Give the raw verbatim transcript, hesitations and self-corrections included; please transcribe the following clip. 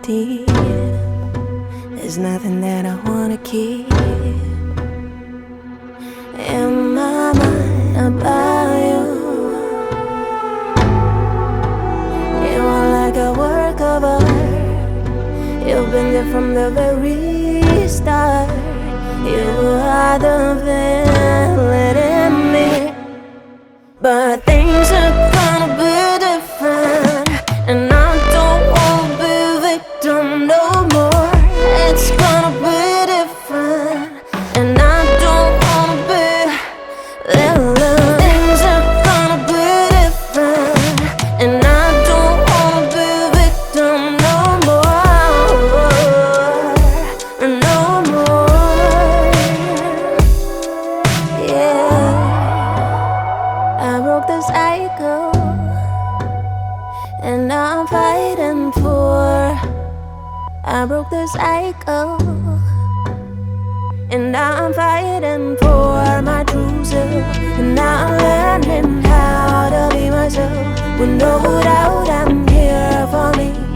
reality. There's nothing that I wanna keep in my mind about you. You are like a work of art. You've been there from the very start. You are the villain in me. But things are gonna be different, and I don't wanna be victim no more. It's gonna be different, and I don't wanna be villain. Things are gonna be different, and I don't wanna be victim no more, no more. Yeah, I broke the cycle, and now I'm fighting for. I broke the cycle, and now I'm fighting for my true self. And now I'm learning how to be myself. With no doubt I'm here for me.